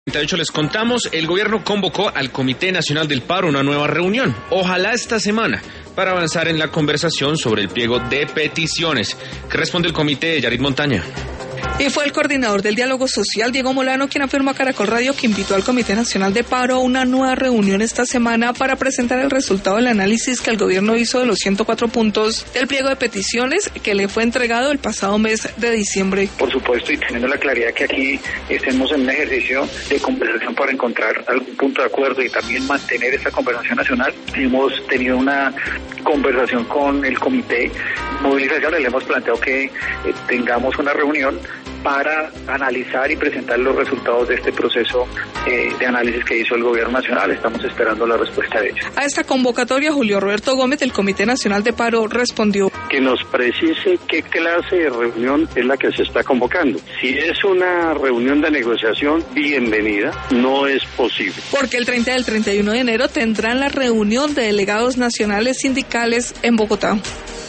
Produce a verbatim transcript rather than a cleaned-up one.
De hecho, les contamos, el gobierno convocó al Comité Nacional del Paro a una nueva reunión, ojalá esta semana, para avanzar en la conversación sobre el pliego de peticiones. ¿Qué responde el comité, Yarit Montaña? Y fue el coordinador del diálogo social, Diego Molano, quien afirmó a Caracol Radio que invitó al Comité Nacional de Paro a una nueva reunión esta semana para presentar el resultado del análisis que el gobierno hizo de los ciento cuatro puntos del pliego de peticiones que le fue entregado el pasado mes de diciembre. Por supuesto, y teniendo la claridad que aquí estemos en un ejercicio de conversación para encontrar algún punto de acuerdo y también mantener esa conversación nacional, hemos tenido una conversación con el Comité Movilización, le hemos planteado que eh, tengamos una reunión para analizar y presentar los resultados de este proceso eh, de análisis que hizo el Gobierno Nacional. Estamos esperando la respuesta de ellos. A esta convocatoria, Julio Roberto Gómez, del Comité Nacional de Paro, respondió: que nos precise qué clase de reunión es la que se está convocando. Si es una reunión de negociación, bienvenida, no es posible. Porque el treinta y el treinta y uno de enero tendrán la reunión de delegados nacionales sindicales en Bogotá.